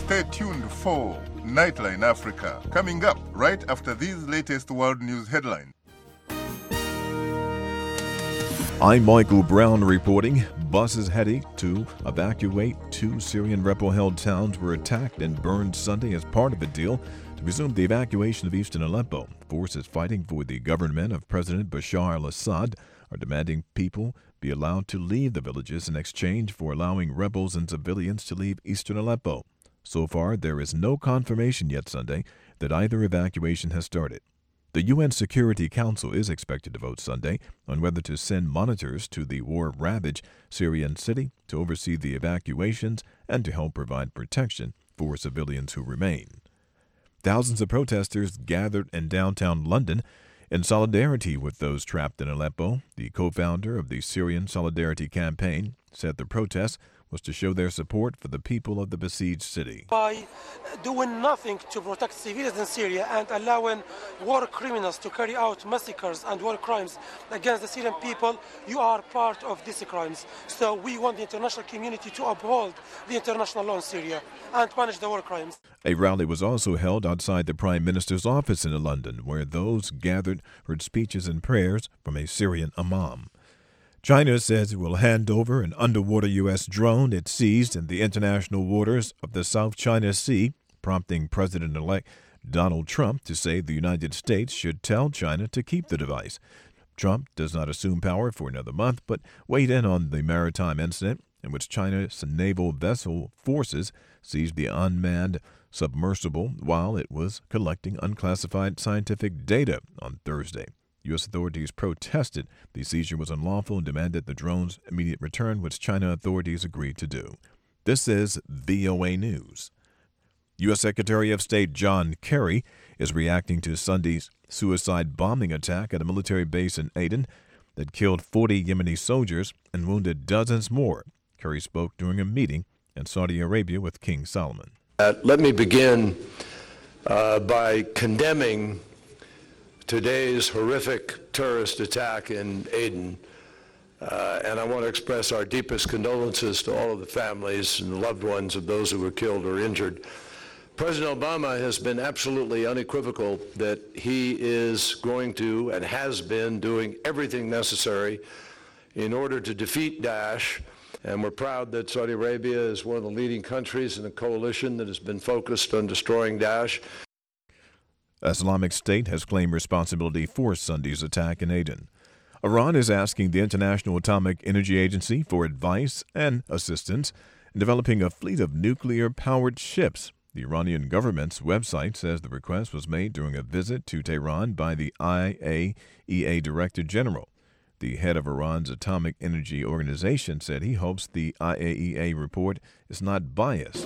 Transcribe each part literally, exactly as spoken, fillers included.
Stay tuned for Nightline Africa, coming up right after these latest world news headlines. I'm Michael Brown reporting. Buses heading to evacuate two Syrian rebel-held towns were attacked and burned Sunday as part of a deal to resume the evacuation of eastern Aleppo. Forces fighting for the government of President Bashar al-Assad are demanding people be allowed to leave the villages in exchange for allowing rebels and civilians to leave eastern Aleppo. So far, there is no confirmation yet Sunday that either evacuation has started. The U N Security Council is expected to vote Sunday on whether to send monitors to the war-ravaged Syrian city to oversee the evacuations and to help provide protection for civilians who remain. Thousands of protesters gathered in downtown London in solidarity with those trapped in Aleppo. The co-founder of the Syrian Solidarity Campaign said the protest was to show their support for the people of the besieged city. By doing nothing to protect civilians in Syria and allowing war criminals to carry out massacres and war crimes against the Syrian people, you are part of these crimes. So we want the international community to uphold the international law in Syria and punish the war crimes. A rally was also held outside the Prime Minister's office in London, where those gathered heard speeches and prayers from a Syrian imam. China says it will hand over an underwater U S drone it seized in the international waters of the South China Sea, prompting President-elect Donald Trump to say the United States should tell China to keep the device. Trump does not assume power for another month, but weighed in on the maritime incident in which China's naval vessel forces seized the unmanned submersible while it was collecting unclassified scientific data on Thursday. U S authorities protested the seizure was unlawful and demanded the drone's immediate return, which China authorities agreed to do. This is V O A News. U S Secretary of State John Kerry is reacting to Sunday's suicide bombing attack at a military base in Aden that killed forty Yemeni soldiers and wounded dozens more. Kerry spoke during a meeting in Saudi Arabia with King Salman. Uh, let me begin uh, by condemning today's horrific terrorist attack in Aden, uh, and I want to express our deepest condolences to all of the families and the loved ones of those who were killed or injured. President Obama has been absolutely unequivocal that he is going to and has been doing everything necessary in order to defeat Daesh, and we're proud that Saudi Arabia is one of the leading countries in a coalition that has been focused on destroying Daesh. Islamic State has claimed responsibility for Sunday's attack in Aden. Iran is asking the International Atomic Energy Agency for advice and assistance in developing a fleet of nuclear-powered ships. The Iranian government's website says the request was made during a visit to Tehran by the I A E A Director General. The head of Iran's Atomic Energy Organization said he hopes the I A E A report is not biased.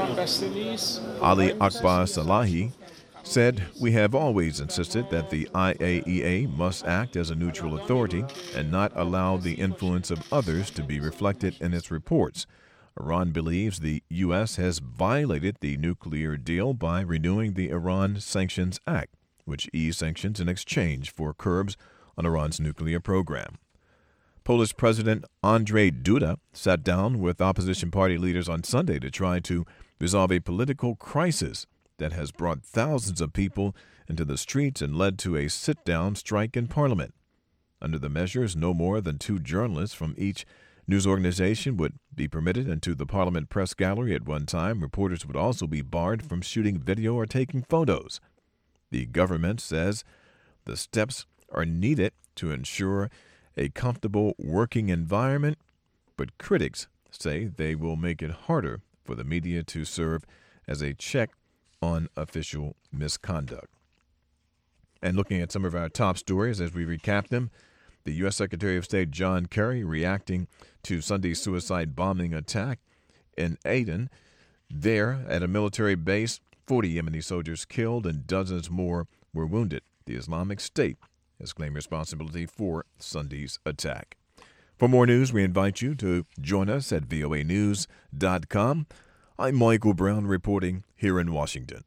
Ali Akbar Salahi said, "We have always insisted that the I A E A must act as a neutral authority and not allow the influence of others to be reflected in its reports." Iran believes the U S has violated the nuclear deal by renewing the Iran Sanctions Act, which eased sanctions in exchange for curbs on Iran's nuclear program. Polish President Andrzej Duda sat down with opposition party leaders on Sunday to try to resolve a political crisis that has brought thousands of people into the streets and led to a sit-down strike in Parliament. Under the measures, no more than two journalists from each news organization would be permitted into the Parliament press gallery at one time. Reporters would also be barred from shooting video or taking photos. The government says the steps are needed to ensure a comfortable working environment, but critics say they will make it harder for the media to serve as a check on official misconduct. And looking at some of our top stories as we recap them, the U S Secretary of State John Kerry reacting to Sunday's suicide bombing attack in Aden. There, at a military base, forty Yemeni soldiers killed and dozens more were wounded. The Islamic State has claimed responsibility for Sunday's attack. For more news, we invite you to join us at V O A news dot com. I'm Michael Brown reporting here in Washington.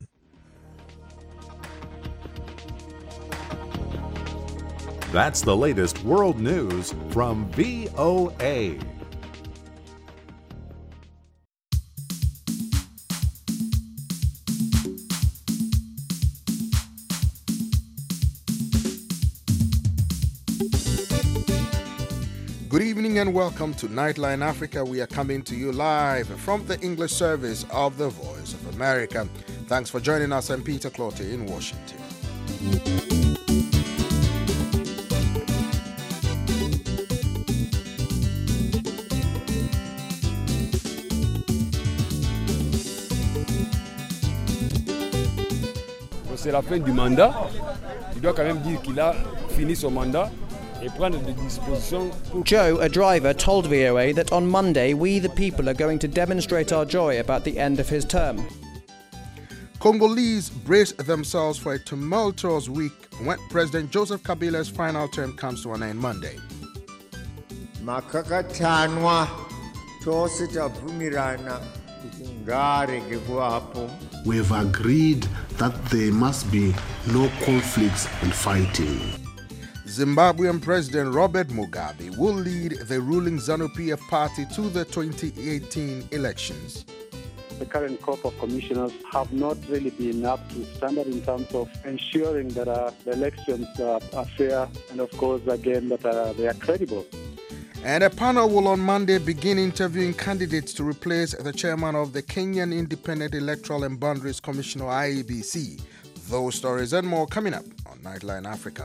That's the latest world news from V O A. Good evening and welcome to Nightline Africa. We are coming to you live from the English service of the Voice of America. Thanks for joining us. I'm Peter Clotte in Washington. C'est la fin du mandat. Il doit quand même dire qu'il a fini son mandat et prendre des dispositions. Joe, a driver, told V O A that on Monday we the people are going to demonstrate our joy about the end of his term. Congolese brace themselves for a tumultuous week when President Joseph Kabila's final term comes to an end Monday. Makakatanwa tosita vumirana ngare ngekuapo. We've agreed that there must be no conflicts and fighting. Zimbabwean President Robert Mugabe will lead the ruling ZANU-P F party to the twenty eighteen elections. The current crop of commissioners have not really been up to standard in terms of ensuring that uh, the elections uh, are fair and, of course, again, that uh, they are credible. And a panel will on Monday begin interviewing candidates to replace the chairman of the Kenyan Independent Electoral and Boundaries Commission, or I E B C. Those stories and more coming up on Nightline Africa.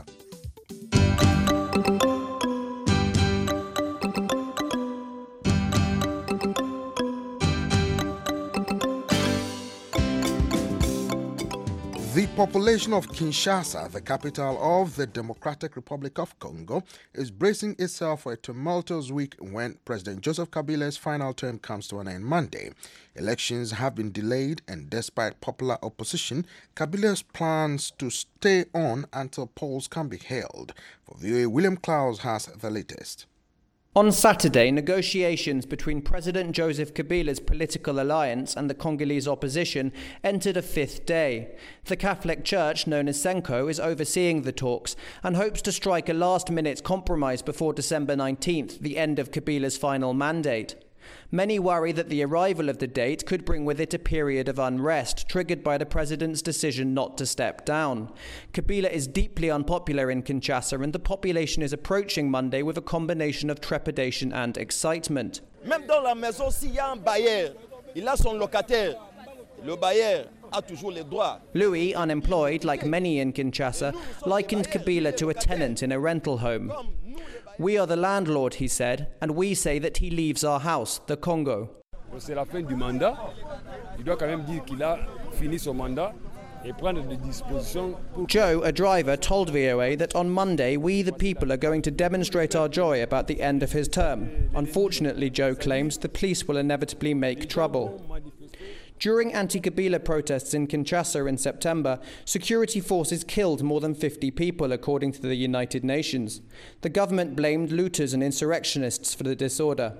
The population of Kinshasa, the capital of the Democratic Republic of Congo, is bracing itself for a tumultuous week when President Joseph Kabila's final term comes to an end Monday. Elections have been delayed, and despite popular opposition, Kabila's plans to stay on until polls can be held. For V O A, William Klaus has the latest. On Saturday, negotiations between President Joseph Kabila's political alliance and the Congolese opposition entered a fifth day. The Catholic Church, known as Senko, is overseeing the talks and hopes to strike a last-minute compromise before December nineteenth, the end of Kabila's final mandate. Many worry that the arrival of the date could bring with it a period of unrest, triggered by the president's decision not to step down. Kabila is deeply unpopular in Kinshasa, and the population is approaching Monday with a combination of trepidation and excitement. Même dans la maison, s'il y a un bailleur, il a son locataire. Le bailleur a toujours les droits. Louis, unemployed, like many in Kinshasa, likened Kabila to a tenant in a rental home. We are the landlord, he said, and we say that he leaves our house, the Congo. C'est la fin du mandat. Il doit quand même dire qu'il a fini son mandat et prendre des dispositions. Joe, a driver, told V O A that on Monday we the people are going to demonstrate our joy about the end of his term. Unfortunately, Joe claims, the police will inevitably make trouble. During anti-Kabila protests in Kinshasa in September, security forces killed more than fifty people, according to the United Nations. The government blamed looters and insurrectionists for the disorder.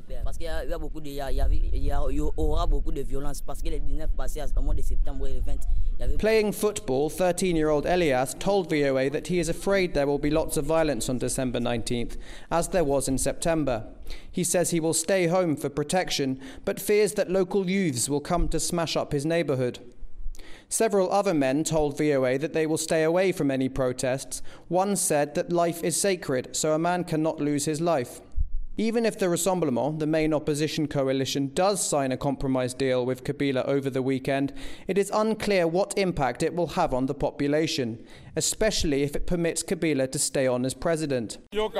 Playing football, thirteen-year-old Elias told V O A that he is afraid there will be lots of violence on December nineteenth, as there was in September. He says he will stay home for protection, but fears that local youths will come to smash up his neighborhood. Several other men told V O A that they will stay away from any protests. One said that life is sacred, so a man cannot lose his life. Even if the Rassemblement, the main opposition coalition, does sign a compromise deal with Kabila over the weekend, it is unclear what impact it will have on the population, especially if it permits Kabila to stay on as president.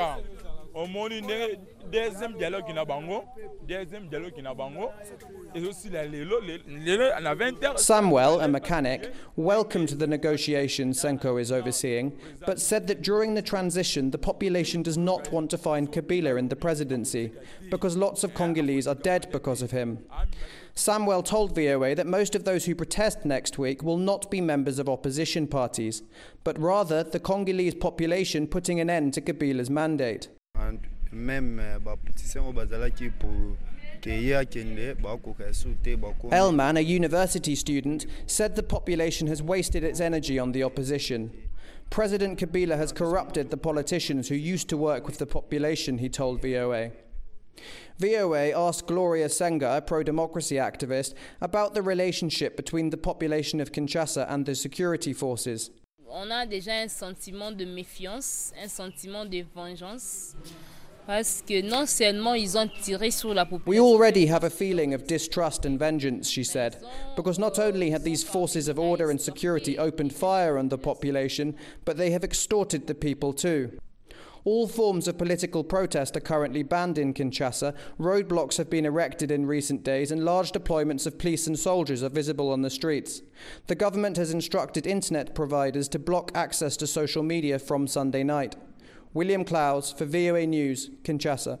Samuel, a mechanic, welcomed the negotiations Senko is overseeing, but said that during the transition the population does not want to find Kabila in the presidency, because lots of Congolese are dead because of him. Samuel told V O A that most of those who protest next week will not be members of opposition parties, but rather the Congolese population putting an end to Kabila's mandate. And même baptissement bazalaki pour Elman, a university student, said the population has wasted its energy on the opposition. President Kabila has corrupted the politicians who used to work with the population, he told V O A. V O A asked Gloria Senga, a pro-democracy activist, about the relationship between the population of Kinshasa and the security forces. On a déjà un sentiment de méfiance, un sentiment de vengeance. We already have a feeling of distrust and vengeance, she said, because not only have these forces of order and security opened fire on the population, but they have extorted the people too. All forms of political protest are currently banned in Kinshasa. Roadblocks have been erected in recent days and large deployments of police and soldiers are visible on the streets. The government has instructed internet providers to block access to social media from Sunday night. William Clowes for V O A News, Kinshasa.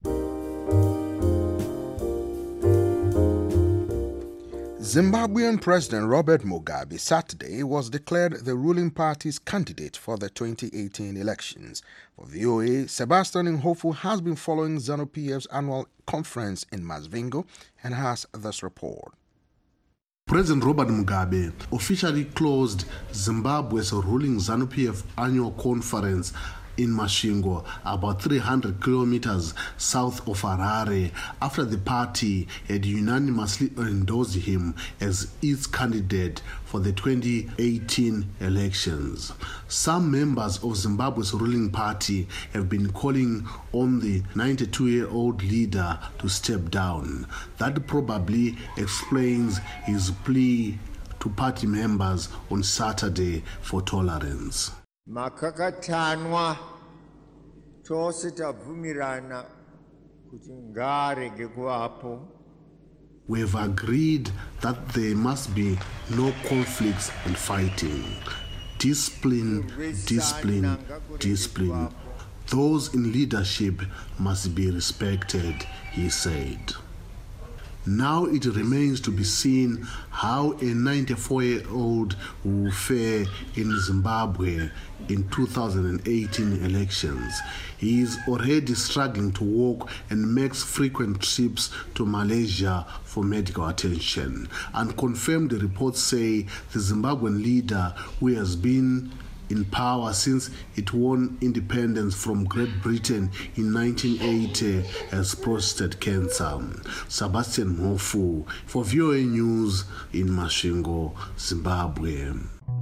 Zimbabwean President Robert Mugabe Saturday was declared the ruling party's candidate for the twenty eighteen elections. For V O A, Sebastian Inhofu has been following ZANU-P F's annual conference in Masvingo and has this report. President Robert Mugabe officially closed Zimbabwe's ruling ZANU-P F annual conference in Masvingo, about three hundred kilometers south of Harare, after the party had unanimously endorsed him as its candidate for the twenty eighteen elections. Some members of Zimbabwe's ruling party have been calling on the ninety-two-year-old leader to step down. That probably explains his plea to party members on Saturday for tolerance. Makakatanwa tose tabvumirana kuti ngarege kuvapo. We have agreed that there must be no conflicts and fighting. Discipline, discipline, discipline. Those in leadership must be respected, he said. Now it remains to be seen how a ninety-four-year-old will fare in Zimbabwe in two thousand eighteen elections. He is already struggling to walk and makes frequent trips to Malaysia for medical attention. Unconfirmed reports say the Zimbabwean leader, who has been in power since it won independence from Great Britain in nineteen eighty, has prostate cancer. Sebastian Mofu for V O A News in Masvingo, Zimbabwe.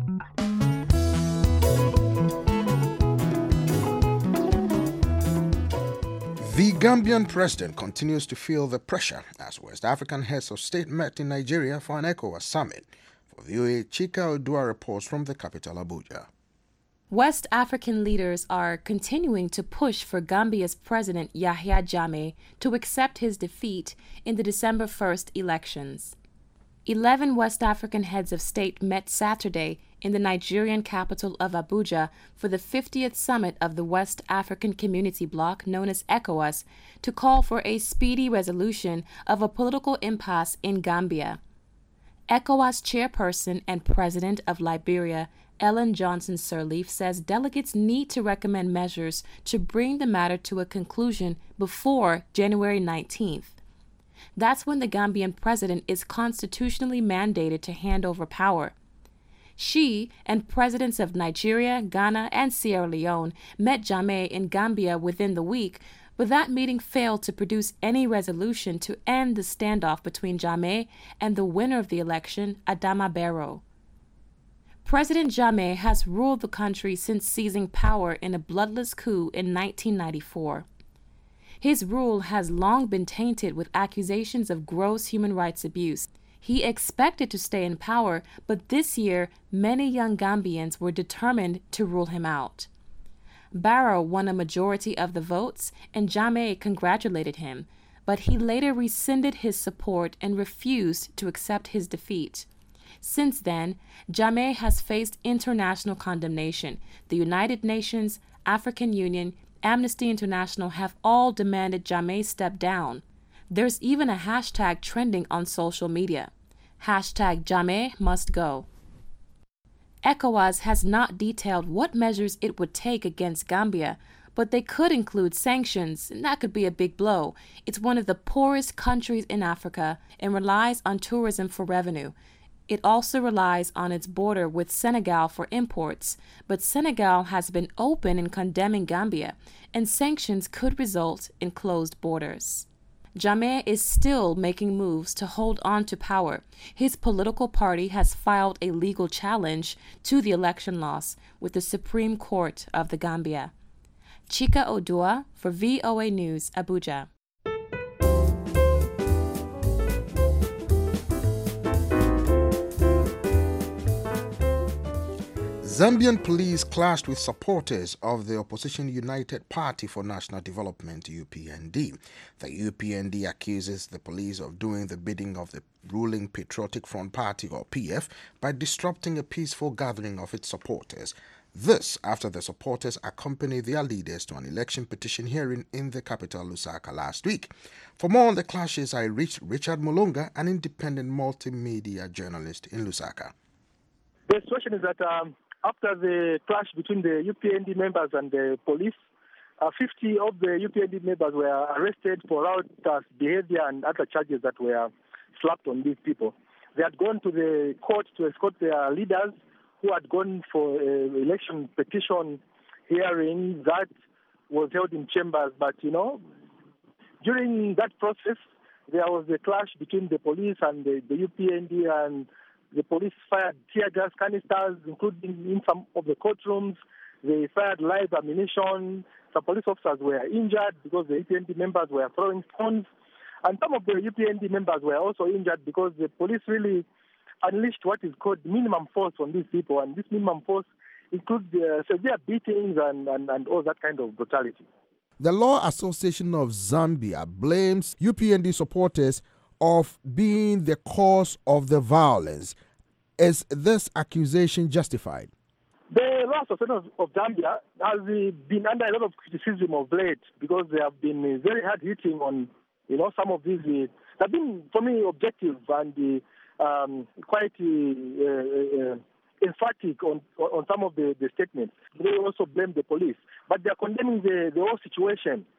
The Gambian president continues to feel the pressure as West African heads of state met in Nigeria for an ECOWAS summit. For V O A, Chika Odua reports from the capital, Abuja. West African leaders are continuing to push for Gambia's President Yahya Jammeh to accept his defeat in the December first elections. Eleven West African heads of state met Saturday in the Nigerian capital of Abuja for the fiftieth summit of the West African Community Bloc, known as ECOWAS, to call for a speedy resolution of a political impasse in Gambia. ECOWAS chairperson and president of Liberia, Ellen Johnson Sirleaf, says delegates need to recommend measures to bring the matter to a conclusion before January nineteenth. That's when the Gambian president is constitutionally mandated to hand over power. She and presidents of Nigeria, Ghana, and Sierra Leone met Jammeh in Gambia within the week, but that meeting failed to produce any resolution to end the standoff between Jammeh and the winner of the election, Adama Barrow. President Jammeh has ruled the country since seizing power in a bloodless coup in nineteen ninety-four. His rule has long been tainted with accusations of gross human rights abuse. He expected to stay in power, but this year, many young Gambians were determined to rule him out. Barrow won a majority of the votes, and Jammeh congratulated him, but he later rescinded his support and refused to accept his defeat. Since then, Jammeh has faced international condemnation. The United Nations, African Union, Amnesty International have all demanded Jammeh step down. There's even a hashtag trending on social media. Hashtag Jammeh must go. ECOWAS has not detailed what measures it would take against Gambia, but they could include sanctions, and that could be a big blow. It's one of the poorest countries in Africa and relies on tourism for revenue. It also relies on its border with Senegal for imports, but Senegal has been open in condemning Gambia, and sanctions could result in closed borders. Jammeh is still making moves to hold on to power. His political party has filed a legal challenge to the election loss with the Supreme Court of the Gambia. Chika Odua for V O A News, Abuja. Zambian police clashed with supporters of the opposition United Party for National Development, U P N D. The U P N D accuses the police of doing the bidding of the ruling Patriotic Front Party, or P F, by disrupting a peaceful gathering of its supporters. This after the supporters accompanied their leaders to an election petition hearing in the capital, Lusaka, last week. For more on the clashes, I reached Richard Mulunga, an independent multimedia journalist in Lusaka. The situation is that um, after the clash between the U P N D members and the police, uh, fifty of the U P N D members were arrested for riotous behavior and other charges that were slapped on these people. They had gone to the court to escort their leaders who had gone for an election petition hearing that was held in chambers. But, you know, during that process, there was a clash between the police and the, the U P N D, and the police fired tear gas canisters, including in some of the courtrooms. They fired live ammunition. Some police officers were injured because the U P N D members were throwing stones. And some of the U P N D members were also injured because the police really unleashed what is called minimum force on these people. And this minimum force includes uh, severe beatings and, and, and all that kind of brutality. The Law Association of Zambia blames U P N D supporters of being the cause of the violence. Is this accusation justified? The Law Association of Zambia has been under a lot of criticism of late because they have been very hard hitting on, you know, some of these. Uh, they've been, for me, objective and uh, um, quite uh, uh, emphatic on on some of the, the statements. They also blame the police, but they are condemning the, the whole situation.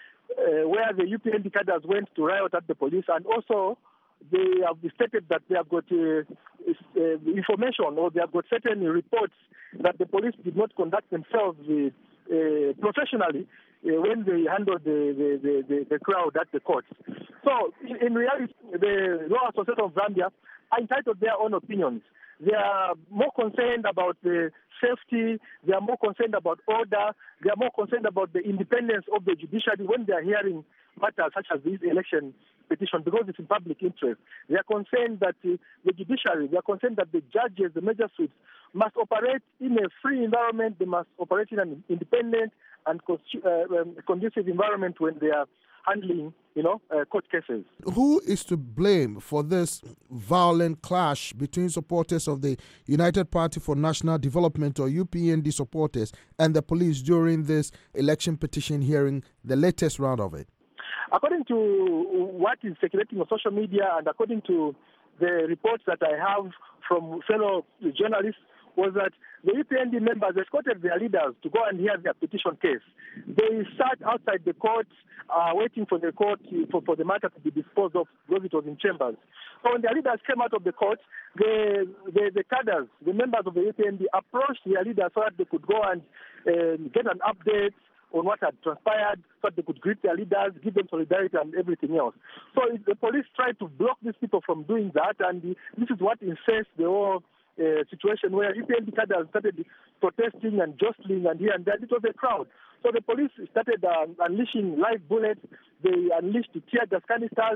Uh, where the U P N D cadres went to riot at the police, and also they have stated that they have got uh, uh, information or they have got certain reports that the police did not conduct themselves uh, uh, professionally uh, when they handled the, the, the, the crowd at the courts. So, in, in reality, the Law Association of Zambia are entitled to their own opinions. They are more concerned about the safety, they are more concerned about order, they are more concerned about the independence of the judiciary when they are hearing matters such as this election petition, because it's in public interest. They are concerned that uh, the judiciary, they are concerned that the judges, the magistrates, must operate in a free environment, they must operate in an independent and uh, um, conducive environment when they are handling, you know, uh, court cases. Who is to blame for this violent clash between supporters of the United Party for National Development, or U P N D supporters, and the police during this election petition hearing, the latest round of it? According to what is circulating on social media and according to the reports that I have from fellow journalists, was that the U P N D members escorted their leaders to go and hear their petition case. They sat outside the court uh, waiting for the court for, for the matter to be disposed of because it was in chambers. So when their leaders came out of the court, the, the, the cadres, the members of the U P N D approached their leaders so that they could go and uh, get an update on what had transpired, so that they could greet their leaders, give them solidarity and everything else. So the police tried to block these people from doing that, and the, this is what incensed the whole Uh, situation where U P N D cadres started protesting and jostling and here and there. It was a crowd. So the police started uh, unleashing live bullets. They unleashed tear gas canisters,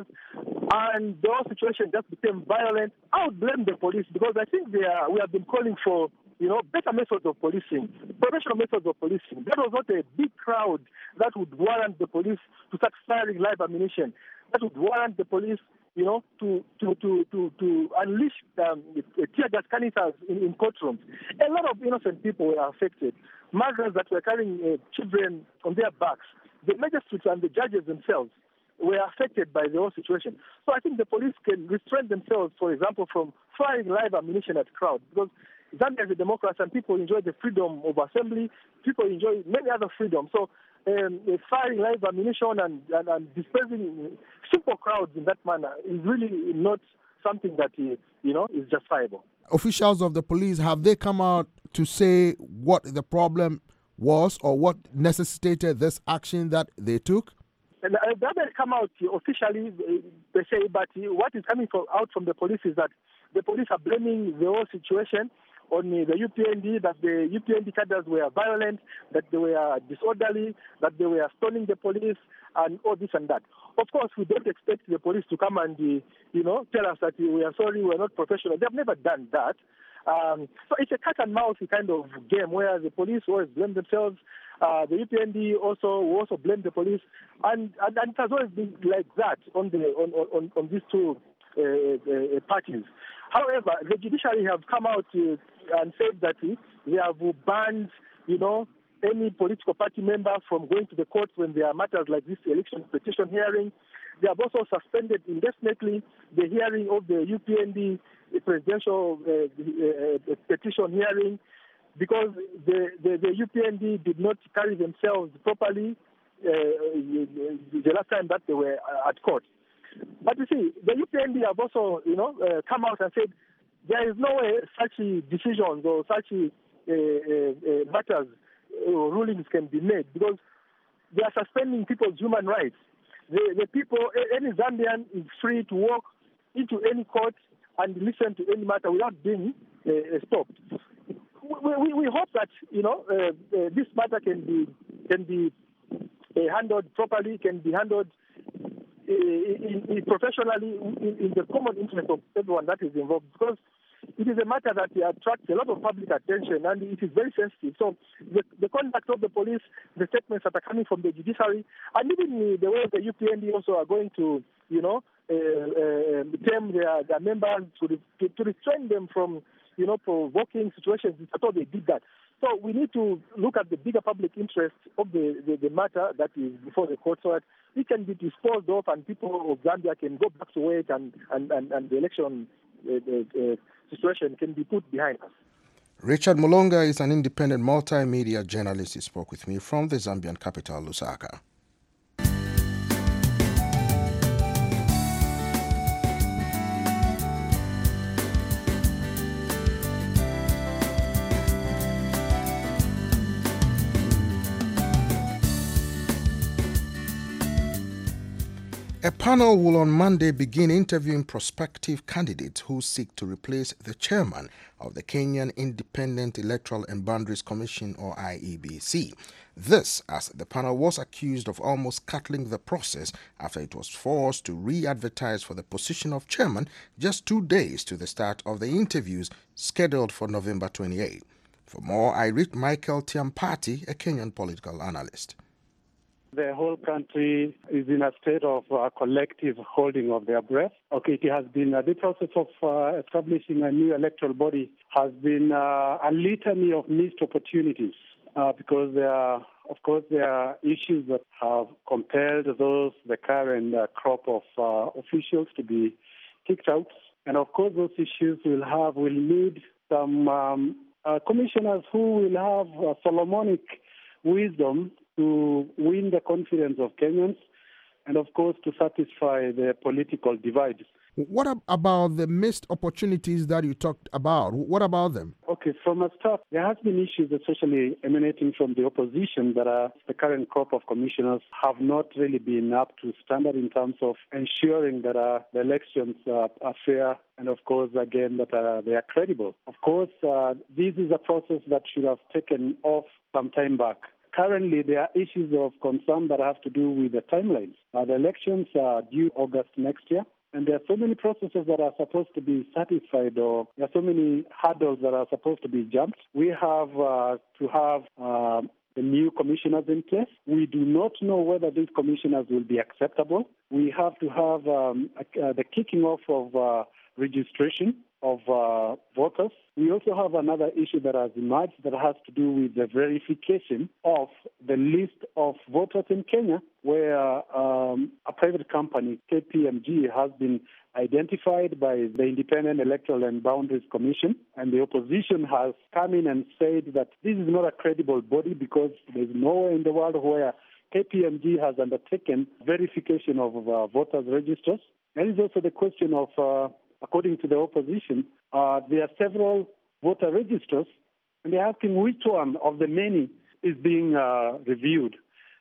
and the whole situation just became violent. I would blame the police because I think they are, we have been calling for, you know, better methods of policing, professional methods of policing. That was not a big crowd that would warrant the police to start firing live ammunition. That would warrant the police, you know, to to to to, to unleash um, tear gas canisters in, in courtrooms. A lot of innocent people were affected. Mothers that were carrying uh, children on their backs. The magistrates and the judges themselves were affected by the whole situation. So I think the police can restrain themselves, for example, from firing live ammunition at crowds, because Zambia is a democracy and people enjoy the freedom of assembly. People enjoy many other freedoms. So um, firing live ammunition and, and, and dispersing simple crowds in that manner is really not something that, you know, is justifiable. Officials of the police, have they come out to say what the problem was or what necessitated this action that they took? And uh, they haven't come out officially, they say, but what is coming from, out from the police is that the police are blaming the whole situation on the U P N D, that the U P N D cadres were violent, that they were disorderly, that they were stoning the police, and all this and that. Of course, we don't expect the police to come and, uh, you know, tell us that we are sorry, we are not professional. They've never done that. Um, so it's a cat and mouse kind of game where the police always blame themselves. Uh, the U P N D also also blame the police, and, and, and it has always been like that on the on on, on these two uh, uh, parties. However, the judiciary have come out uh, and said that uh, they have banned, you know, any political party member from going to the courts when there are matters like this election petition hearing. They have also suspended indefinitely the hearing of the U P N D presidential uh, uh, petition hearing because the, the, the U P N D did not carry themselves properly uh, the last time that they were at court. But you see, the U P N D have also, you know, uh, come out and said there is no way such decisions or such uh, uh, matters or rulings can be made because they are suspending people's human rights. The, the people, any Zambian is free to walk into any court and listen to any matter without being uh, stopped. We, we, we hope that, you know, uh, uh, this matter can be can be uh, handled properly, can be handled uh, in, in professionally in, in the common interest of everyone that is involved, because it is a matter that attracts a lot of public attention and it is very sensitive. So the, the conduct of the police, the statements that are coming from the judiciary, and even the way the U P N D also are going to, you know, uh, uh, term their, their members to, to, to restrain them from, you know, provoking situations. I thought they did that. So we need to look at the bigger public interest of the, the, the matter that is before the court so that it can be disposed of and people of Zambia can go back to work and, and, and, and the election uh, uh, situation can be put behind us. Richard Mulonga is an independent multimedia journalist. He spoke with me from the Zambian capital, Lusaka. A panel will on Monday begin interviewing prospective candidates who seek to replace the chairman of the Kenyan Independent Electoral and Boundaries Commission, or I E B C. This as the panel was accused of almost cutting the process after it was forced to re-advertise for the position of chairman just two days to the start of the interviews scheduled for November twenty-eighth. For more, I read Michael Tiampati, a Kenyan political analyst. The whole country is in a state of uh, collective holding of their breath. Okay, it has been uh, the process of uh, establishing a new electoral body has been uh, a litany of missed opportunities uh, because there are, of course, there are issues that have compelled those the current uh, crop of uh, officials to be kicked out, and of course, those issues will have will need some um, uh, commissioners who will have uh, Solomonic wisdom to win the confidence of Kenyans and, of course, to satisfy the political divide. What about the missed opportunities that you talked about? What about them? Okay, from a start, there has been issues, especially emanating from the opposition, that uh, the current crop of commissioners have not really been up to standard in terms of ensuring that uh, the elections uh, are fair and, of course, again, that uh, they are credible. Of course, uh, this is a process that should have taken off some time back. Currently, there are issues of concern that have to do with the timelines. Uh, the elections are due August next year, and there are so many processes that are supposed to be satisfied, or there are so many hurdles that are supposed to be jumped. We have uh, to have uh, the new commissioners in place. We do not know whether these commissioners will be acceptable. We have to have um, uh, the kicking off of uh, registration of uh, voters. We also have another issue that has emerged that has to do with the verification of the list of voters in Kenya, where um, a private company, K P M G, has been identified by the Independent Electoral and Boundaries Commission, and the opposition has come in and said that this is not a credible body because there's nowhere in the world where K P M G has undertaken verification of uh, voters' registers. There is also the question of uh, according to the opposition, uh, there are several voter registers, and they're asking which one of the many is being uh, reviewed.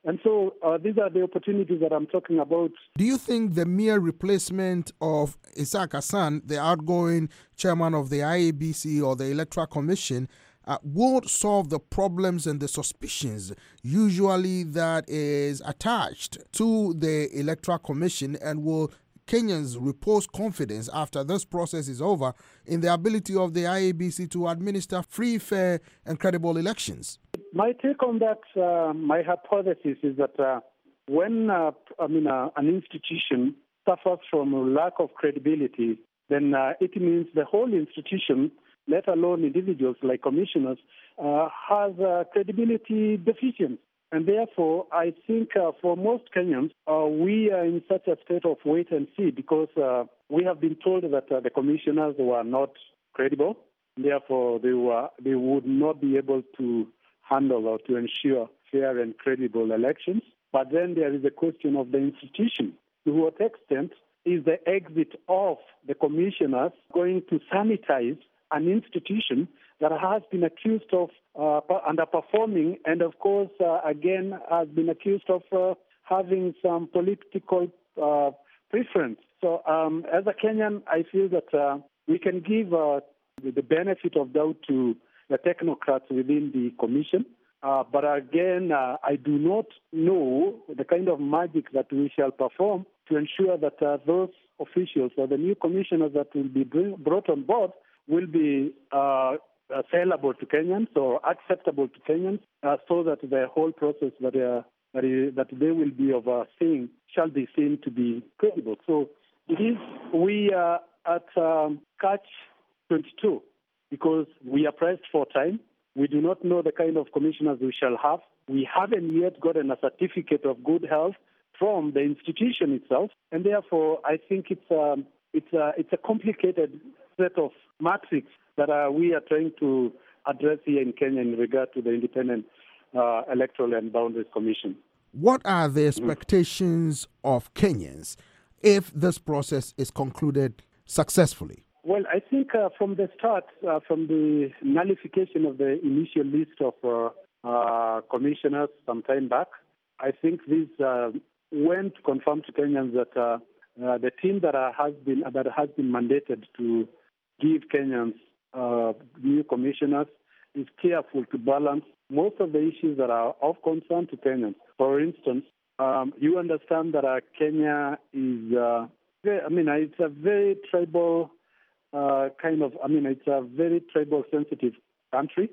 And so uh, these are the opportunities that I'm talking about. Do you think the mere replacement of Isaac Hassan, the outgoing chairman of the I E B C or the Electoral Commission, uh, won't solve the problems and the suspicions usually that is attached to the Electoral Commission, and will Kenyans repose confidence after this process is over in the ability of the I E B C to administer free, fair, and credible elections? My take on that, uh, my hypothesis is that uh, when uh, I mean uh, an institution suffers from a lack of credibility, then uh, it means the whole institution, let alone individuals like commissioners, uh, has uh, credibility deficiency. And therefore, I think uh, for most Kenyans, uh, we are in such a state of wait and see, because uh, we have been told that uh, the commissioners were not credible. Therefore, they were they would not be able to handle or to ensure fair and credible elections. But then there is a question of the institution. To what extent is the exit of the commissioners going to sanitize an institution that has been accused of uh, underperforming, and of course, uh, again, has been accused of uh, having some political uh, preference. So um, as a Kenyan, I feel that uh, we can give uh, the benefit of doubt to the technocrats within the commission. Uh, but again, uh, I do not know the kind of magic that we shall perform to ensure that uh, those officials or the new commissioners that will be bring, brought on board will be uh, uh, sellable to Kenyans or acceptable to Kenyans, uh, so that the whole process that, uh, that, is, that they will be overseeing shall be seen to be credible. So it is, we are at um, catch twenty-two, because we are pressed for time. We do not know the kind of commissioners we shall have. We haven't yet gotten a certificate of good health from the institution itself, and therefore I think it's um, it's a it's a complicated set of matrix that uh, we are trying to address here in Kenya in regard to the Independent uh, Electoral and Boundaries Commission. What are the expectations mm. of Kenyans if this process is concluded successfully? Well, I think uh, from the start, uh, from the nullification of the initial list of uh, uh, commissioners some time back, I think this uh, went to confirm to Kenyans that uh, uh, the team that uh, has been that has been mandated to give Kenyans uh, new commissioners is careful to balance most of the issues that are of concern to Kenyans. For instance, um, you understand that uh, Kenya is, uh, very, I mean, it's a very tribal uh, kind of, I mean, it's a very tribal sensitive country,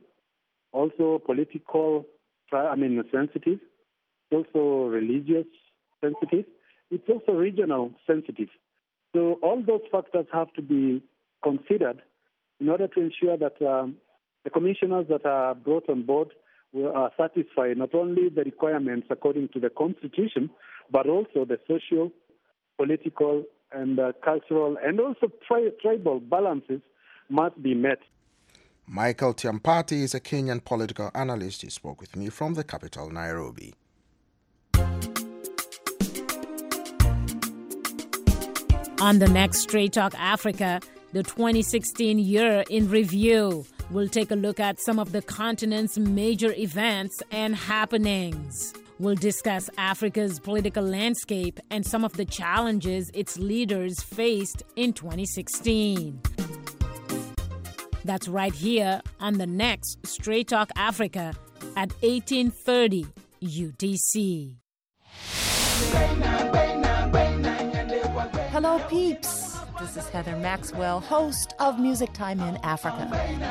also political, I mean, sensitive, also religious sensitive. It's also regional sensitive. So all those factors have to be considered in order to ensure that um, the commissioners that are brought on board will uh, satisfy not only the requirements according to the Constitution, but also the social, political, and uh, cultural, and also tri- tribal balances must be met. Michael Tiampati is a Kenyan political analyst. He spoke with me from the capital, Nairobi. On the next Straight Talk Africa, the twenty sixteen year in review. We'll take a look at some of the continent's major events and happenings. We'll discuss Africa's political landscape and some of the challenges its leaders faced in twenty sixteen. That's right here on the next Straight Talk Africa at eighteen thirty U T C. Hello, peeps. This is Heather Maxwell, host of Music Time in Africa.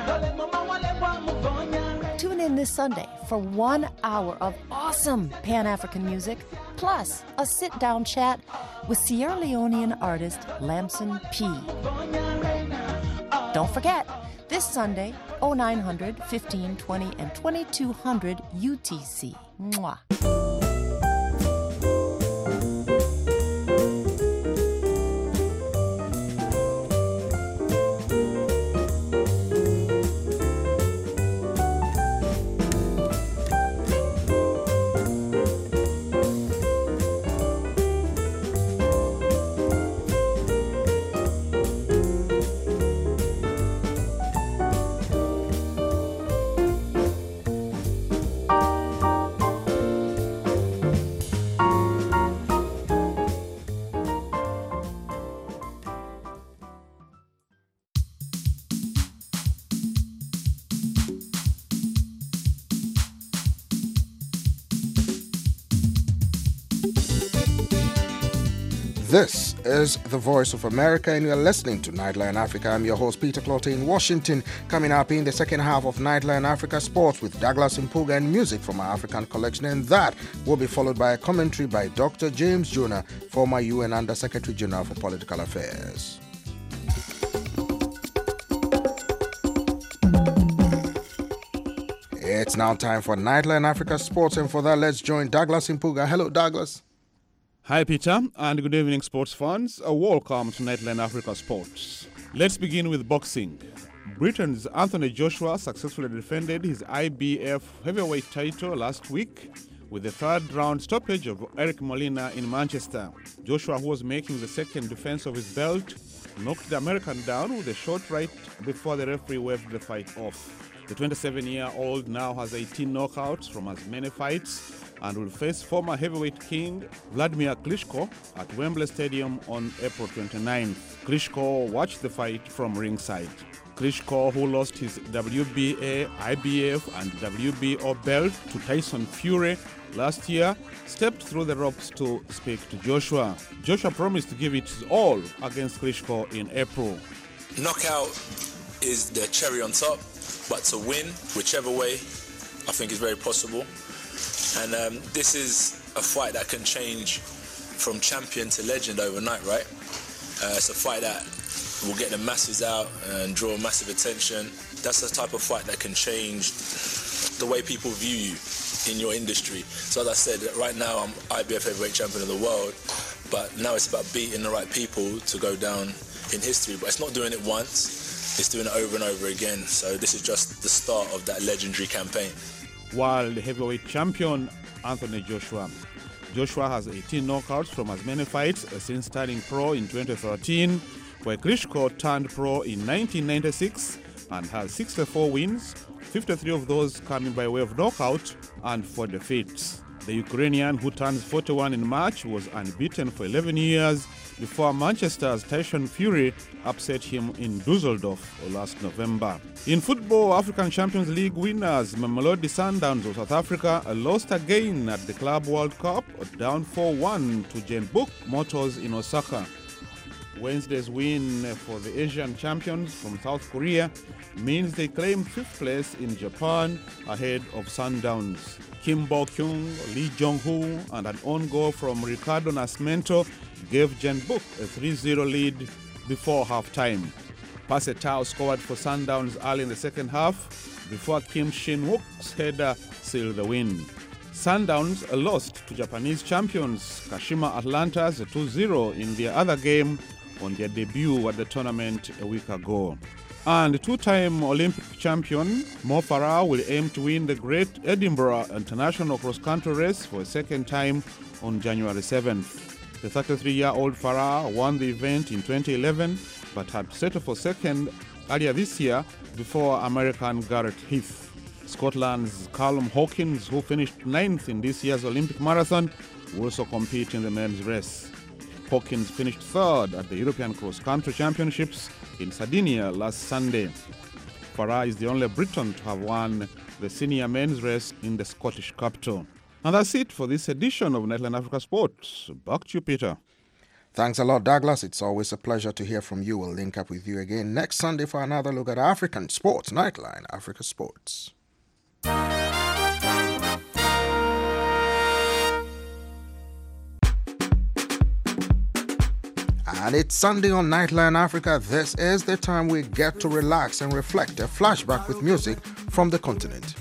Tune in this Sunday for one hour of awesome Pan-African music, plus a sit-down chat with Sierra Leonean artist Lamson P. Don't forget, this Sunday, oh nine hundred, fifteen twenty, and twenty-two hundred U T C. Mwah. This is the Voice of America, and you're listening to Nightline Africa. I'm your host, Peter Clottey in Washington. Coming up in the second half of Nightline Africa Sports with Douglas Mpuga and music from our African collection, and that will be followed by a commentary by Doctor James Jonah, former U N Under-Secretary General for Political Affairs. It's now time for Nightline Africa Sports, and for that, let's join Douglas Mpuga. Hello, Douglas. Hi, Peter, and good evening, sports fans. Uh, welcome to Nightline Africa Sports. Let's begin with boxing. Britain's Anthony Joshua successfully defended his I B F heavyweight title last week with the third-round stoppage of Eric Molina in Manchester. Joshua, who was making the second defense of his belt, knocked the American down with a short right before the referee waved the fight off. The twenty-seven-year-old now has eighteen knockouts from as many fights and will face former heavyweight king Vladimir Klitschko at Wembley Stadium on April twenty-ninth. Klitschko watched the fight from ringside. Klitschko, who lost his W B A, I B F and W B O belt to Tyson Fury last year, stepped through the ropes to speak to Joshua. Joshua promised to give it his all against Klitschko in April. Knockout is the cherry on top, but to win, whichever way, I think is very possible. And um, this is a fight that can change from champion to legend overnight, right? Uh, it's a fight that will get the masses out and draw massive attention. That's the type of fight that can change the way people view you in your industry. So as I said, right now I'm I B F heavyweight champion of the world, but now it's about beating the right people to go down in history. But it's not doing it once, it's doing it over and over again. So this is just the start of that legendary campaign. While the heavyweight champion Anthony Joshua. Joshua has eighteen knockouts from as many fights since turning pro in twenty thirteen, where Klitschko turned pro in nineteen ninety-six and has sixty-four wins, fifty-three of those coming by way of knockout and four defeats. The Ukrainian, who turns forty-one in March, was unbeaten for eleven years before Manchester's Tyson Fury upset him in Dusseldorf last November. In football, African Champions League winners Mamelodi Sundowns of South Africa lost again at the Club World Cup, down four one to Genbook Motors in Osaka. Wednesday's win for the Asian champions from South Korea means they claim fifth place in Japan ahead of Sundowns. Kim Bo-kyung, Lee Jong-hoo, and an own goal from Ricardo Nascimento gave Genbook a three zero lead before halftime. Passetau scored for Sundowns early in the second half before Kim Shin-wook's header sealed the win. Sundowns lost to Japanese champions Kashima Atlantas two zero in their other game on their debut at the tournament a week ago. And two-time Olympic champion Mo Farah will aim to win the Great Edinburgh International Cross-Country Race for a second time on January seventh. The thirty-three-year-old Farah won the event in twenty eleven but had settled for second earlier this year before American Garrett Heath. Scotland's Callum Hawkins, who finished ninth in this year's Olympic marathon, will also compete in the men's race. Hawkins finished third at the European Cross Country Championships in Sardinia last Sunday. Farah is the only Briton to have won the senior men's race in the Scottish capital. And that's it for this edition of Nightline Africa Sports. Back to you, Peter. Thanks a lot, Douglas. It's always a pleasure to hear from you. We'll link up with you again next Sunday for another look at African sports. Nightline Africa Sports. And it's Sunday on Nightline Africa. This is the time we get to relax and reflect. A flashback with music from the continent.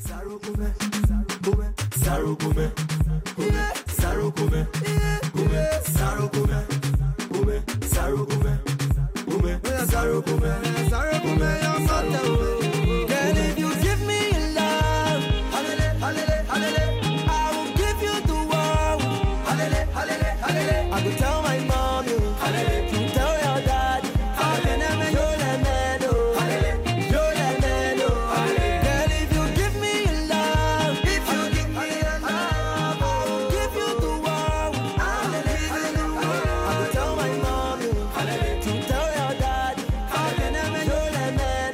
I could tell my mom, you tell your dad, you're the man, you're the man, girl, if you give me your love, if you give me your love, I will give you the world, I could tell my mom, you tell your dad, you're the man,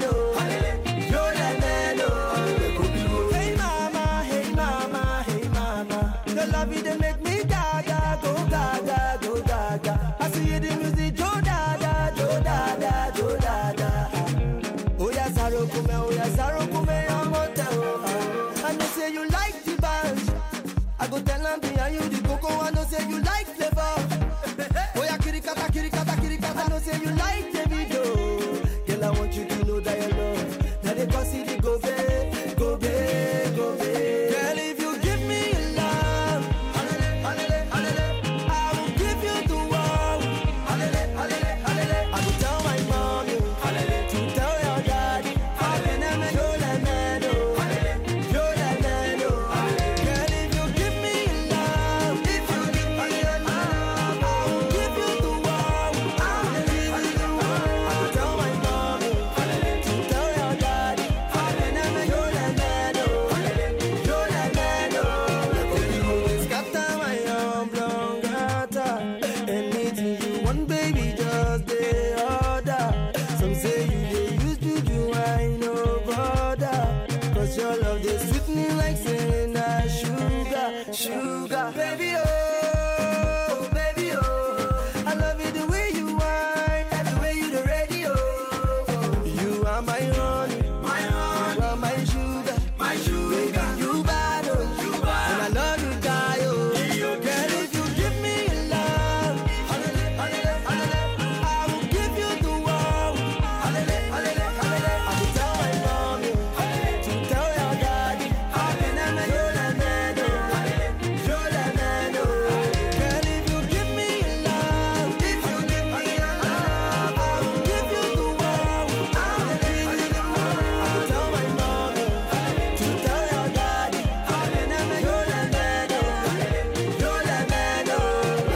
ya Saro kume ya motel. I know say you like the band. I go tell them behind you the cocoa. I know say you like flavor. Oh yeah, kirikata, kirikata, kirikata. I know say you like the video. Girl, I want you to know that you love. Now they cause it go back, go back, go back. Girl, if you give me your love, alele, alele, alele, I will give you the world. Alele, alele, alele. I will tell my mom, you, alele, to tell your daddy. Alele, you're the man, oh. Alele, you're the man, oh. Girl, if you give me your love, if you give me your love, I will give you the world. I will give you the world. I will tell my mom, you, alele, to tell your daddy. Alele, you're the man, oh. Alele, you're the man, oh. Baby, you always scatter my oblongata. Anything you want, baby, just the order. Some say you dey use juju, I no bother. Cause your love they sweet me like saying that sugar, sugar. Baby, oh, baby, oh, I love it the way you whine, and the way you the radio. You are my honey, my honey, you are my sugar, my sugar. Baby, you bad, oh, you bad, and I love you, die, oh. Girl, if you give me your love, alele, alele, alele, I will give you the world. Alele, alele, alele, I will tell my mom, you, to tell your daddy. Alele, you're the man, oh. You're the man, oh. Girl, if you give me your love, if you give me your love, I will give you the world. I will give you the world. I will tell my mom, you, to tell your daddy. Alele, you're the man, oh. You're the man, oh.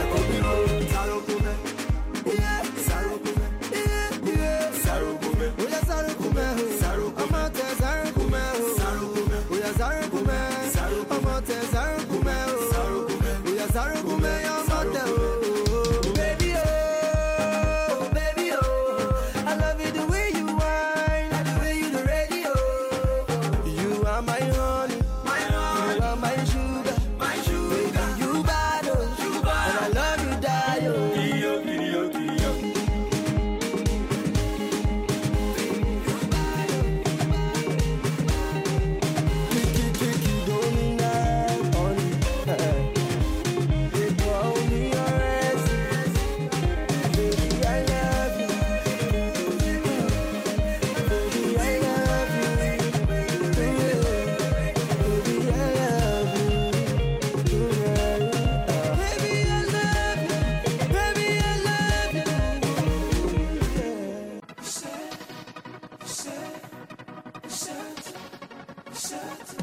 Yeah, Sarukume. Yeah, yeah. Sarukume. Oh yeah, Sarukume. Sarukume. I'm out there, Sarukume. Sarukume. Oh yeah, Sarukume. Sarukume. I'm out there, Sarukume. Sarukume. Oh yeah, Sarukume. I'm out there. Oh, baby, oh, baby, oh, I love it the way you whine, and the way you the radio. You are my honey, my honey. You are my sugar, my sugar. Baby, you bad, oh, you bad, and I love you, die, oh. Kirio, kirio, kirio. Kiki, kiki, don't lie on me. They call me your ass. Baby, I love you. Baby, I love you. Baby, I love you. Baby, I love you. Baby, I love you. Set, set, set, set.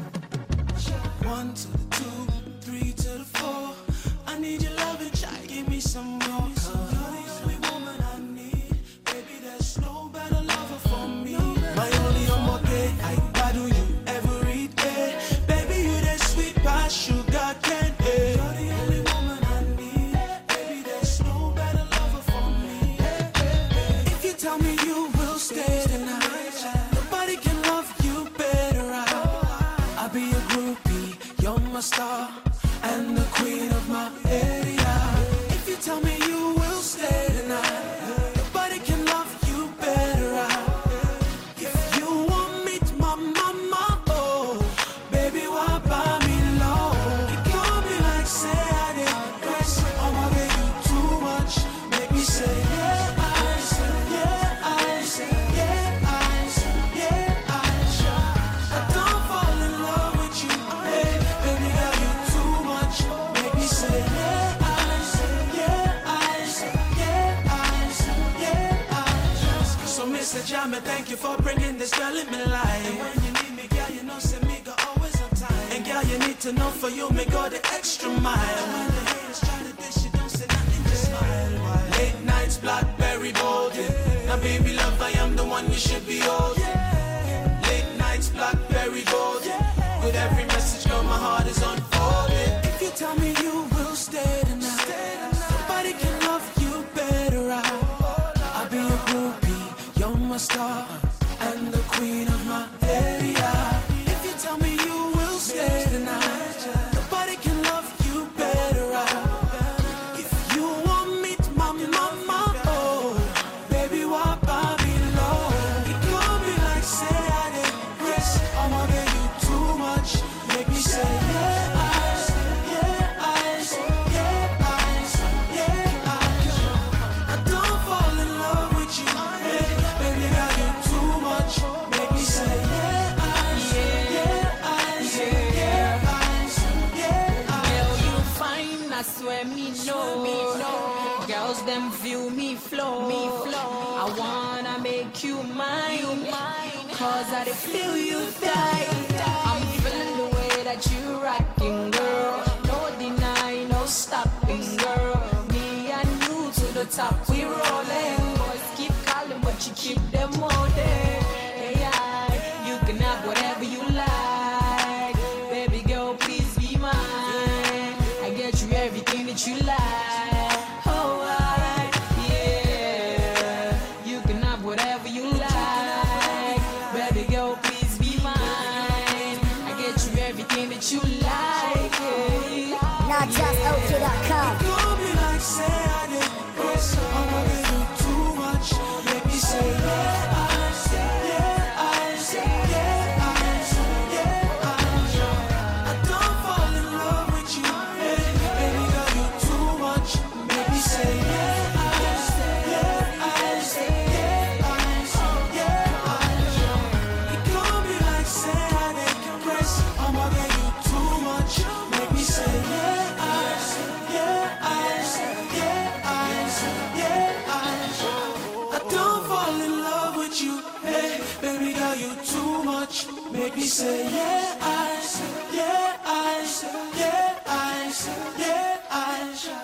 One to the two, three to the four. I need your love and try give me some more. 'Cause you're the only woman I need. Baby, there's no better lover for me. My only omoke, I battle you every day. Baby, you that sweet past sugar candy. You're the only woman I need. Baby, there's no better lover for me. If you tell me you will stay tonight, nobody can love you better. I- I'll be a groupie, you're my star, and the queen of my area. If you tell me you will stay tonight, nobody can love you better. If you want me to my mama, oh, baby, why buy me low? It can't be like say I did press, oh my baby, too much. Make me say yeah, I say yeah, I say yeah, I say yeah, I say. I don't fall in love with you, hey, baby girl, you too much. Make me say yeah, I say yeah, I say yeah, I say yeah, I say. So Mister Jam, thank you for bringing this girl in my life. And when you need me, girl, you know say me go always on time. And girl, you need to know for you me go the extra mile. When the haters try to dish, you don't say nothing, just smile. Late nights, blackberry golden. Now baby love, I am the one you should be holding. Late nights, blackberry golden. With every message, girl, my heart is unfolding. If you tell me you will stay tonight, nobody can love you better. I'll be a groupie, you're my star, and the queen of my area. If you tell me you will stay tonight, nobody can love you better. If you want me to my mama, oh, baby, why buy me low? It can't be flow, me flow. I wanna make you mine, you mine. Cause I feel you die. I'm feeling the way that you rocking, girl. No deny, no stopping, girl. Me and you to the top, we rolling. Boys keep calling, but you keep them holding. Yeah, you can have whatever you like. Baby girl, please be mine. I get you everything that you like. Oh, I, yeah. You can have whatever you like. Baby girl, please be mine. I get you everything that you like. Yeah. Not just O K dot com. You be like say I did. I'm gonna do too much. Make me say yeah, I say yeah, I say yeah, I say yeah, I say. I don't fall in love with you, baby. Baby girl, you too much. Make me say yeah, I say yeah, I say yeah, I say yeah, I say. You gon' be like say I didn't compress. I'm gonna get you too much. Make me say yeah, I say yeah, I say yeah, I say yeah, I say. I don't fall in love with you, hey, baby girl, you too much. Make me say yeah, I say yeah, I say yeah, I say yeah, I say.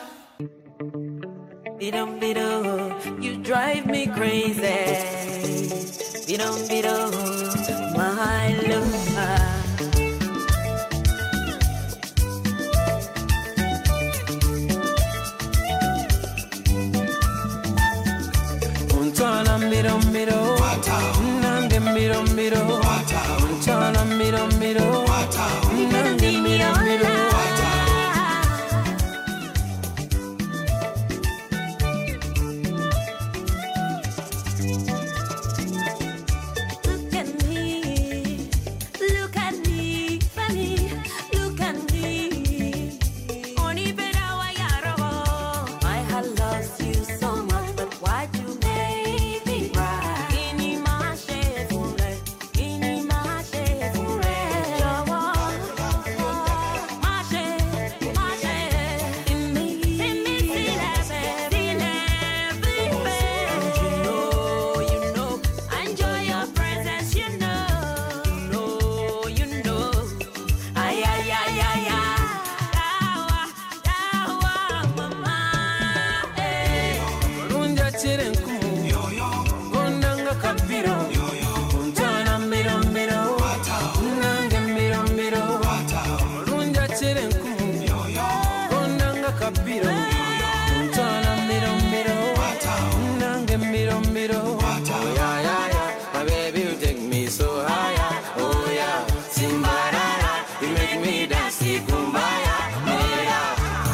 Bidum bidum, you drive me crazy. Bidum bidum, my love. Untana miro miro, nange miro miro. Untana miro miro, nange miro miro. Look at me, look at me, funny, look at me. Only better why you're I had lost you so much, but why'd you make me cry? Ini mashe fure, ini mashe fure. Mashe, mashe, in me, in me, see that, see everywhere. You know, you know, I enjoy your presence, you know, you know, you know. Ay, ay, ay, ay, ay. Dawa, dawa, mama, eh. Runja chirenku, gondanga kabiro. Untana miro miro, nange miro miro. Runja chirenku, gondanga kabiro. Untana miro miro, nange miro miro. Oh yeah, yeah, yeah, my baby you take me so higher. Oh yeah, Simbarara, you make me dance the kumbaya. Yeah.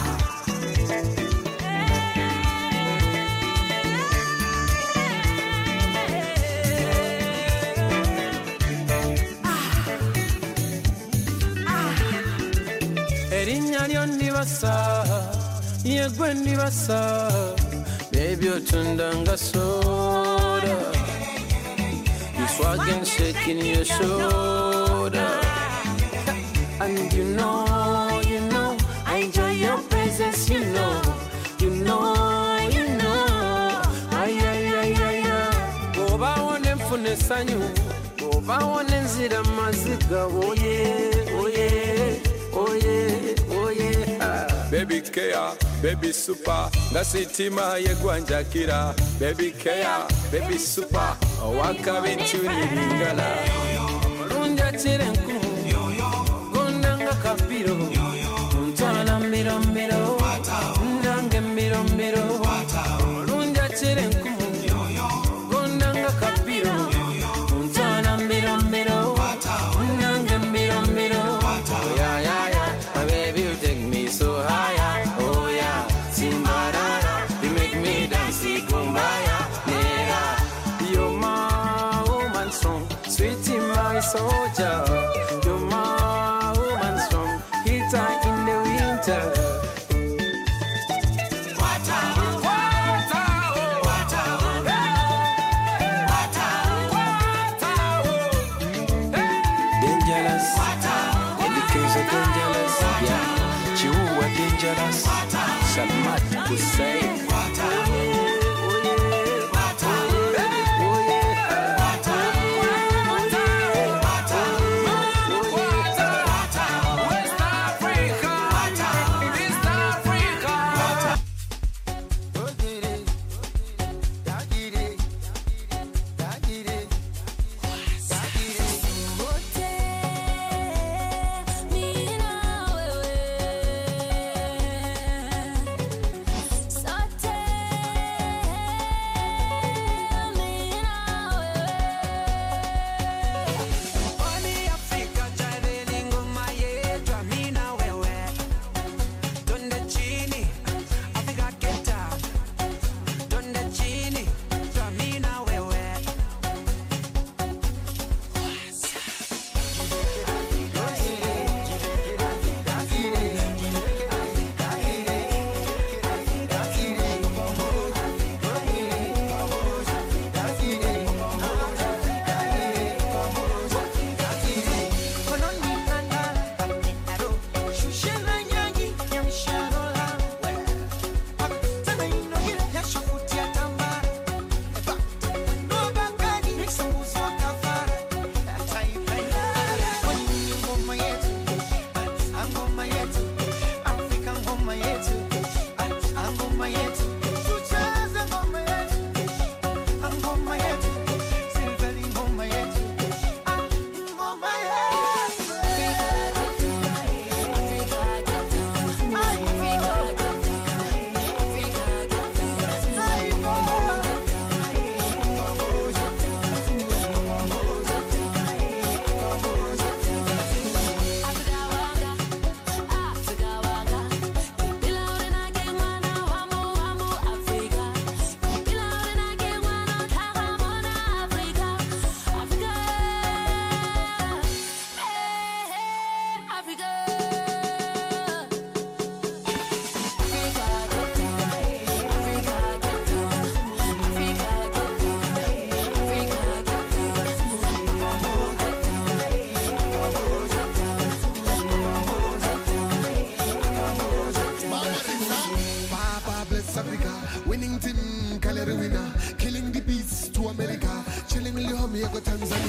Erinya lyo ndibasa, yegwe ndibasa. Baby otundanga soda. You swaggin' shaking your shoulder. And you know, you know, I enjoy your presence, you know, you know, you know. Ay, ay, ay, ay, ay. Oba wone mfune sanyu, oba wone nzira maziga, oh yeah, oh yeah, oh yeah, oh yeah. Baby care, baby super, ngasitima yegwanjakira. Baby care, baby super, owaka bituni lingala. Runja chirenku, gondanga kapiro. Untana miro miro, nange miro miro. Runja chirenku, gondanga kapiro. Untana miro miro, nange miro miro. Oh yeah, yeah, yeah, my baby you take me so higher. Oh yeah, Simbarara, you make me dance the kumbaya. Yeah, you're my woman song, sweetie my soldier. You're my woman song, hitter in the winter. Dangerous, Eddie are dangerous, yeah. Chihuahua dangerous, Salmat Hussein. Oh yeah,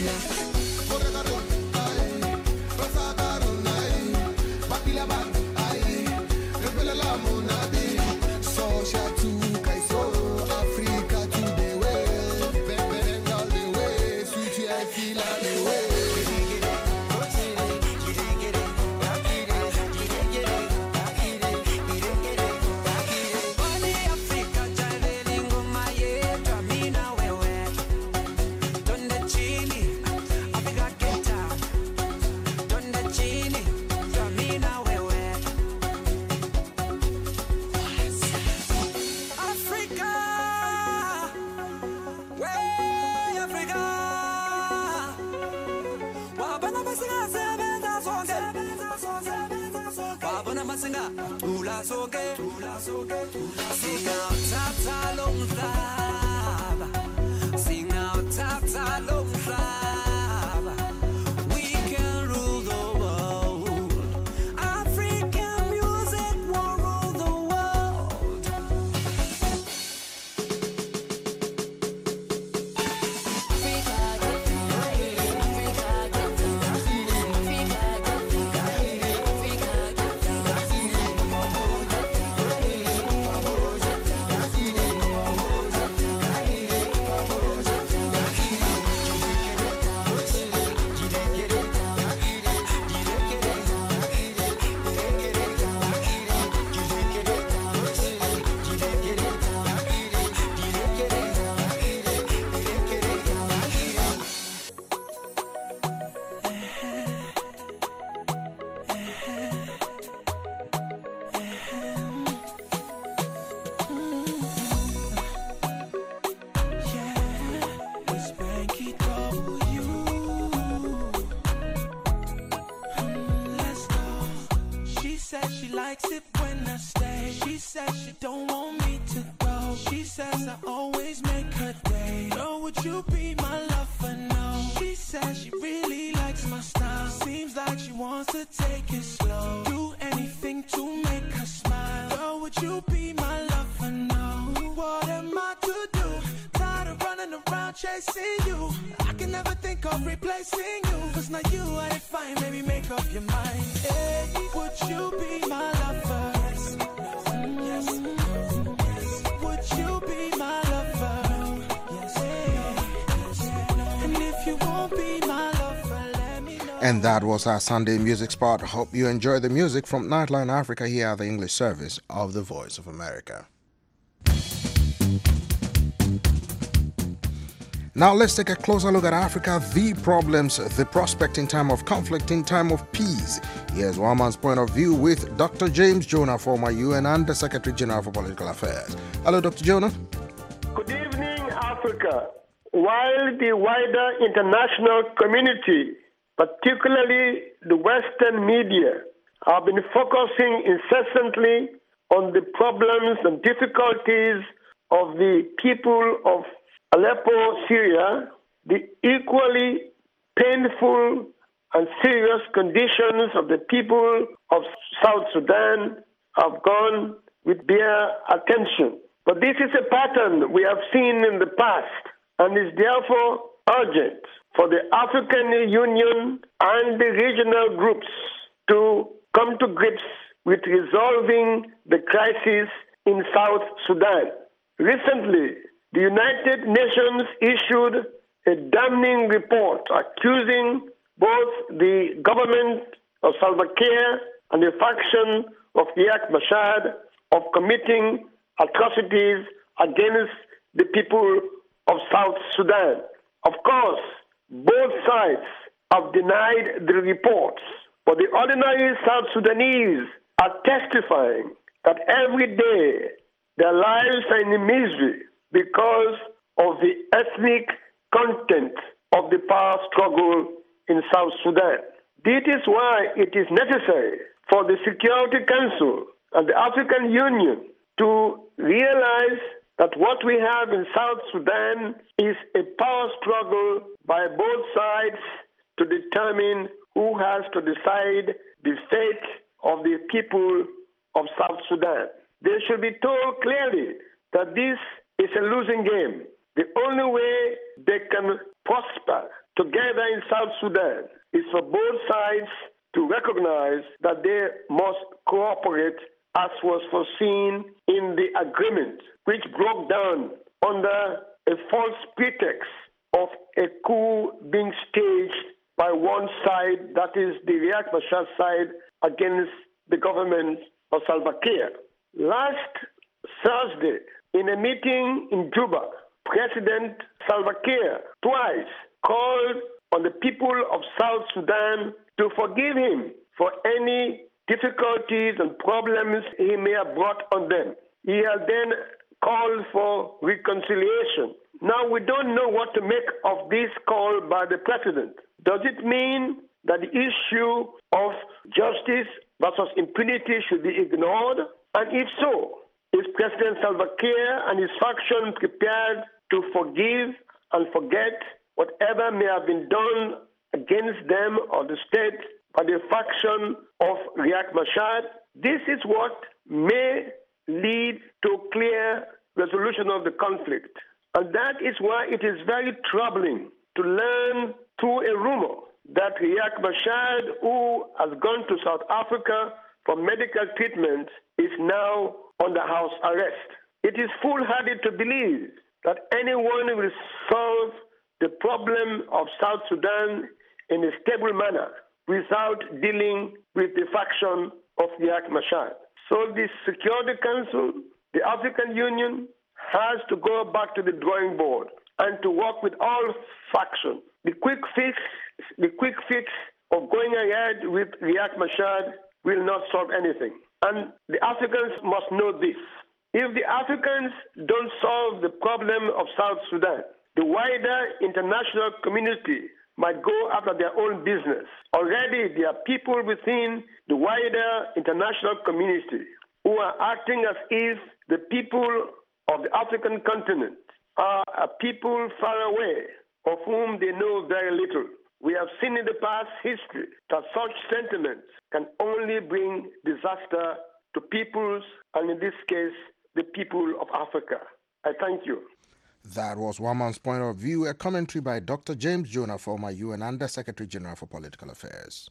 likes it when I stay. She says she don't want me to go. She says I always make her day. Girl, would you be my lover now? She says she really likes my style. Seems like she wants to take it slow. Do anything to make her smile. Girl, would you be my lover now? What am I to do? Tired of running around chasing you. I can never think of replacing you. Cause now you are defined, baby, make up your mind. Hey, would you be my lover? Yes, yes, yes. Would you be my lover? Yes, yes. And if you won't be my lover, let me know. And that was our Sunday music spot. Hope you enjoy the music from Nightline Africa here at the English service of the Voice of America. Now let's take a closer look at Africa, the problems, the prospect in time of conflict, in time of peace. Here's one man's point of view with Doctor James Jonah, former U N Under Secretary General for Political Affairs. Hello, Doctor Jonah. Good evening, Africa. While the wider international community, particularly the Western media, have been focusing incessantly on the problems and difficulties of the people of Aleppo, Syria, the equally painful and serious conditions of the people of South Sudan have gone with bare attention. But this is a pattern we have seen in the past and is therefore urgent for the African Union and the regional groups to come to grips with resolving the crisis in South Sudan. Recently, the United Nations issued a damning report accusing both the government of Salva Kiir and the faction of Riek Machar of committing atrocities against the people of South Sudan. Of course, both sides have denied the reports, but the ordinary South Sudanese are testifying that every day their lives are in misery because of the ethnic content of the power struggle in South Sudan. This is why it is necessary for the Security Council and the African Union to realize that what we have in South Sudan is a power struggle by both sides to determine who has to decide the fate of the people of South Sudan. They should be told clearly that this is a losing game. The only way they can prosper together in South Sudan is for both sides to recognize that they must cooperate as was foreseen in the agreement, which broke down under a false pretext of a coup being staged by one side, that is the Riek Machar side, against the government of Salva Kiir. Last Thursday, in a meeting in Juba, President Salva Kiir twice called on the people of South Sudan to forgive him for any difficulties and problems he may have brought on them. He has then called for reconciliation. Now, we don't know what to make of this call by the president. Does it mean that the issue of justice versus impunity should be ignored? And if so, is President Salva Kiir and his faction prepared to forgive and forget whatever may have been done against them or the state by the faction of Riek Machar? This is what may lead to clear resolution of the conflict. And that is why it is very troubling to learn through a rumor that Riek Machar, who has gone to South Africa for medical treatment, is now under house arrest. It is foolhardy to believe that anyone will solve the problem of South Sudan in a stable manner without dealing with the faction of Riek Machar. So the Security Council, the African Union, has to go back to the drawing board and to work with all factions. The quick fix, the quick fix of going ahead with Riek Machar will not solve anything. And the Africans must know this. If the Africans don't solve the problem of South Sudan, the wider international community might go after their own business. Already there are people within the wider international community who are acting as if the people of the African continent are a people far away, of whom they know very little. We have seen in the past history that such sentiments can only bring disaster to peoples, and in this case, the people of Africa. I thank you. That was one man's point of view, a commentary by Doctor James Jonah, former U N Under Secretary General for Political Affairs.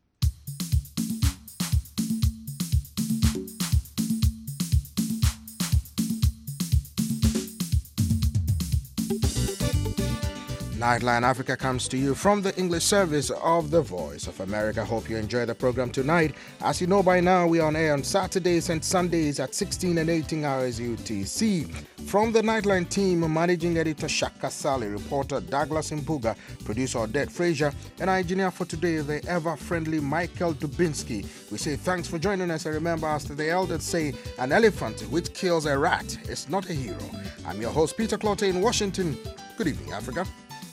Nightline Africa comes to you from the English service of the Voice of America. Hope you enjoy the program tonight. As you know by now, we are on air on Saturdays and Sundays at sixteen and eighteen hours U T C. From the Nightline team, Managing Editor Shaka Sally, reporter Douglas Mpuga, producer Odette Frazier, and our engineer for today, the ever-friendly Michael Dubinsky. We say thanks for joining us, and remember, as the elders say, an elephant which kills a rat is not a hero. I'm your host, Peter Clotte in Washington. Good evening, Africa.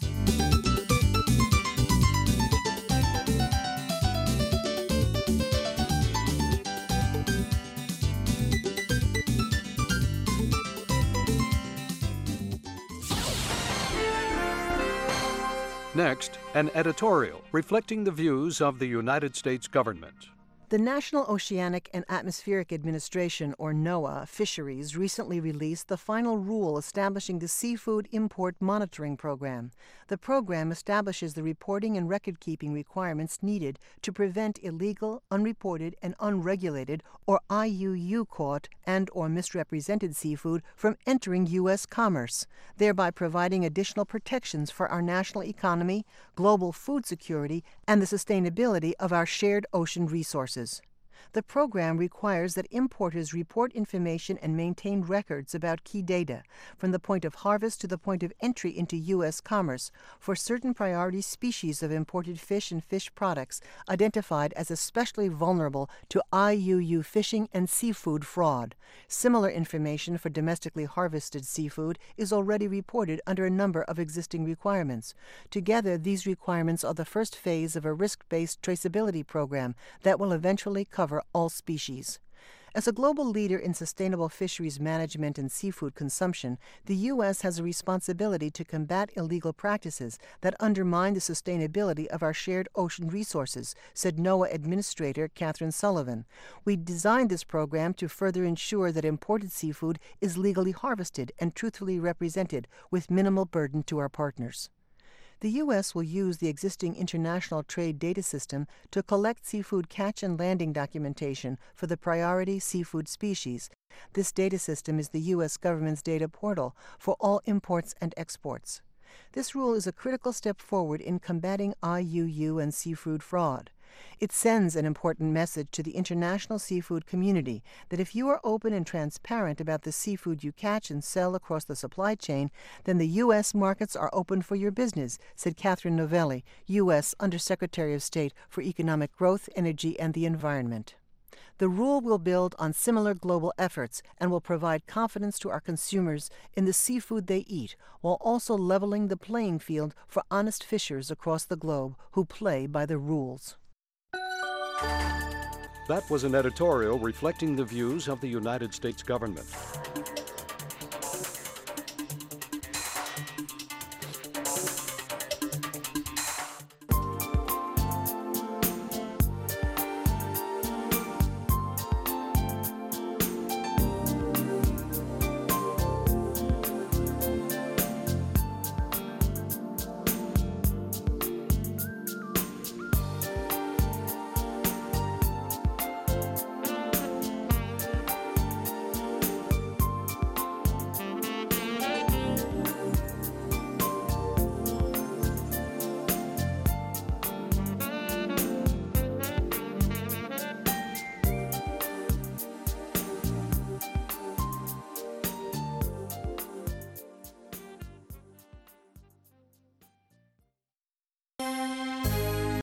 Next, an editorial reflecting the views of the United States government. The National Oceanic and Atmospheric Administration, or NOAA, Fisheries recently released the final rule establishing the Seafood Import Monitoring Program. The program establishes the reporting and record-keeping requirements needed to prevent illegal, unreported, and unregulated, or I U U-caught and or misrepresented seafood from entering U S commerce, thereby providing additional protections for our national economy, global food security, and the sustainability of our shared ocean resources. The program requires that importers report information and maintain records about key data, from the point of harvest to the point of entry into U S commerce, for certain priority species of imported fish and fish products identified as especially vulnerable to I U U fishing and seafood fraud. Similar information for domestically harvested seafood is already reported under a number of existing requirements. Together, these requirements are the first phase of a risk-based traceability program that will eventually cover all species. As a global leader in sustainable fisheries management and seafood consumption, the U S has a responsibility to combat illegal practices that undermine the sustainability of our shared ocean resources, said NOAA Administrator Catherine Sullivan. We designed this program to further ensure that imported seafood is legally harvested and truthfully represented with minimal burden to our partners. The U S will use the existing international trade data system to collect seafood catch and landing documentation for the priority seafood species. This data system is the U S government's data portal for all imports and exports. This rule is a critical step forward in combating I U U and seafood fraud. It sends an important message to the international seafood community that if you are open and transparent about the seafood you catch and sell across the supply chain, then the U S markets are open for your business, said Catherine Novelli, U S Undersecretary of State for Economic Growth, Energy, and the Environment. The rule will build on similar global efforts and will provide confidence to our consumers in the seafood they eat, while also leveling the playing field for honest fishers across the globe who play by the rules. That was an editorial reflecting the views of the United States government.